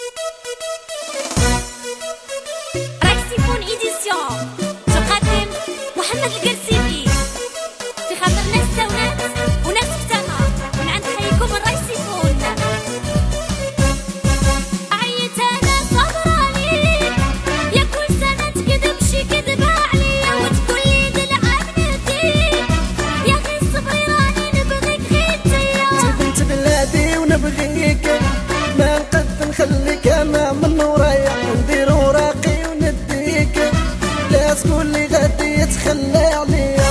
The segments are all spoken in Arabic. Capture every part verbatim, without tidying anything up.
راكسيفون إيديسيون تقدم محمد القرسيفي في خاطر ناس ساونات وناس فتامة من عند خيكم الراكسيفون. عيت أنا صابرة ليك يا كل سنة تكذب شي كذبة عليا وتقولي نلعب نديك يا غي صبري راني نبغيك غير انتيا. بنت بلادي ونبغيك ما نقد نخليك انا من ورايا ندير وراقي ونديك لا تقولي غادي يتخلى عليا.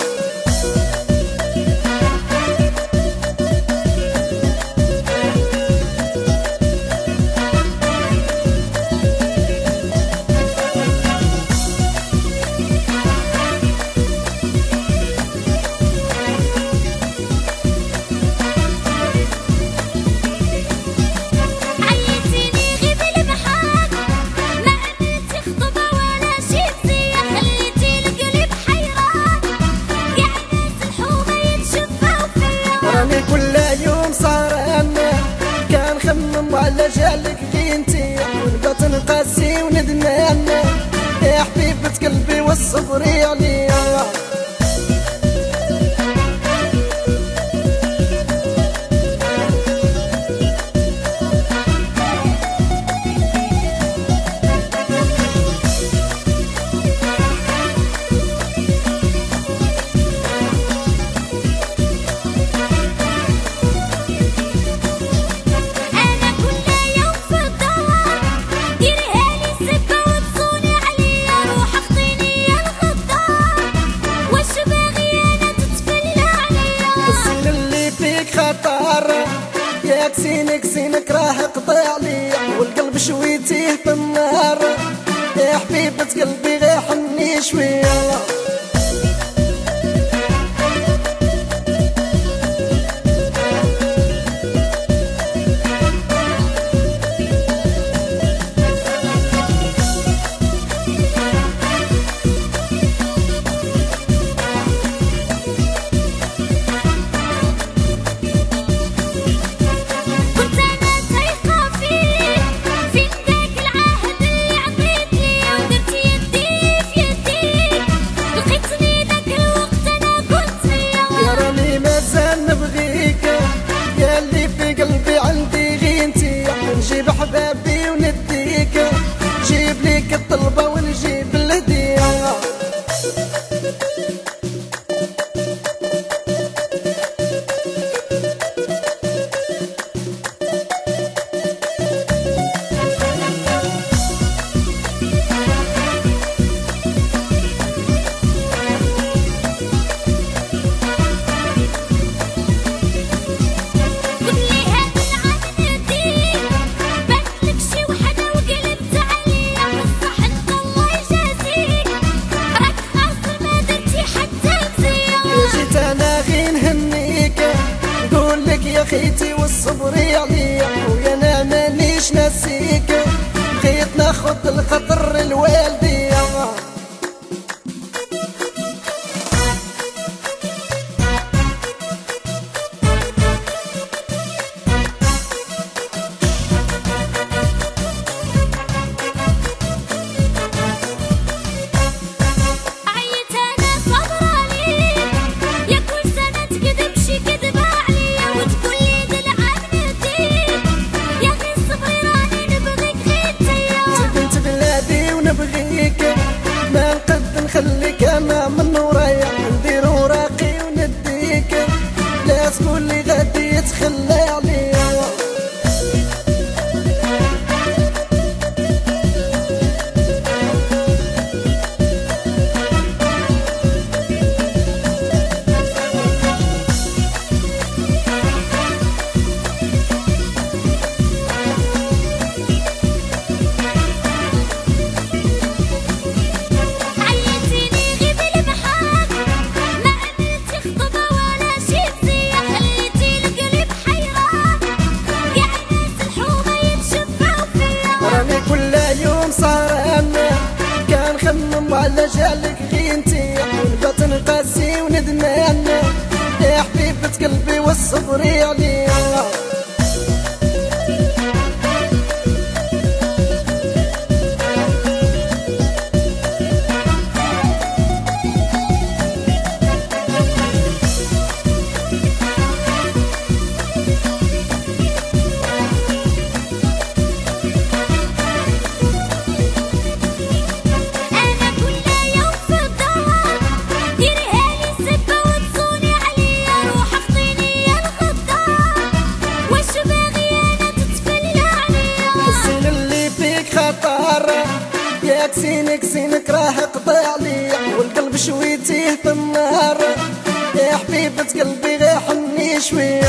كل يوم صار انا كان خمم على جالك غي انتي ونبات نقاسي وندمان يا حبيبة قلبي والصبري عليا. ياك سينك سينك راه قضي عليا والقلب شويتيه بالنار يا حبيبة قلبي غير حني شوية. نجيب حبابي ونديك جيب ليك الطلبة ونجيب الهدية. يا خيتي والصبري عليا ويا انا مانيش ناسيك بغيت ناخد الخطر الوالدية. ما نقد نخليك انا من ورايا ندير وراقي ونديك لا تقولي غادي يتخلى عليا. صار انا كان خمم على جالك غي انتي ونبات نقاسي وندمان يا حبيبة قلبي والصبري عليا. ياك سينك سينك راه قضى عليا والقلب شويتيه في النار. يا حبيبة قلبي غير حني شوية